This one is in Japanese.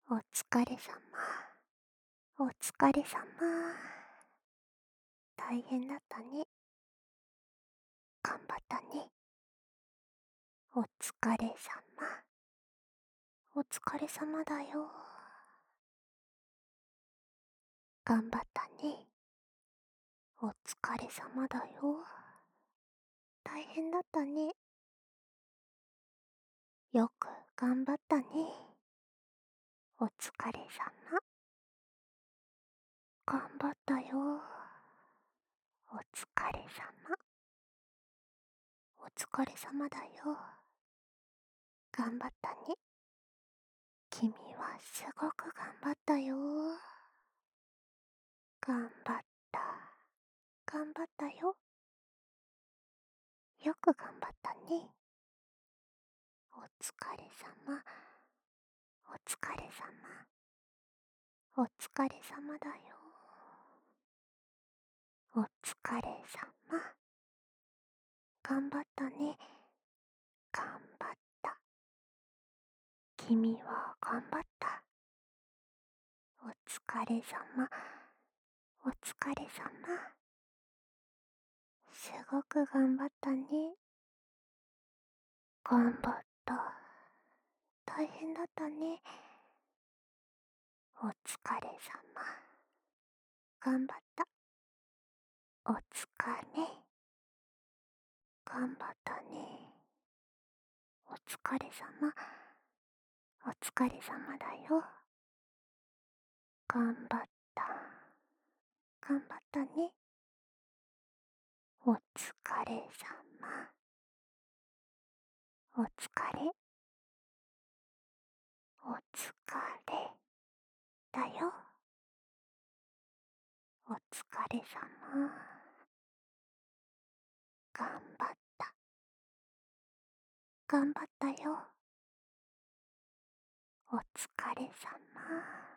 お疲れ様。お疲れ様。大変だったね。頑張ったね。お疲れ様。お疲れ様だよ。頑張ったね。お疲れ様だよ。大変だったね。よく頑張ったね。お疲れ様。頑張ったよ。お疲れ様。お疲れ様だよ。頑張ったね。君はすごく頑張ったよ。頑張った。頑張ったよ。よく頑張ったね。お疲れ様。お疲れ様。お疲れ様だよ。お疲れ様。頑張ったね。頑張った。君は頑張った。お疲れ様。お疲れ様。すごく頑張ったね。頑張った。大変だったね。お疲れ様。頑張った。お疲れ。頑張ったね。お疲れ様。お疲れ様だよ。頑張った。頑張ったね。お疲れ様。お疲れ。お疲れだよ。お疲れ様。頑張った。頑張ったよ。お疲れ様。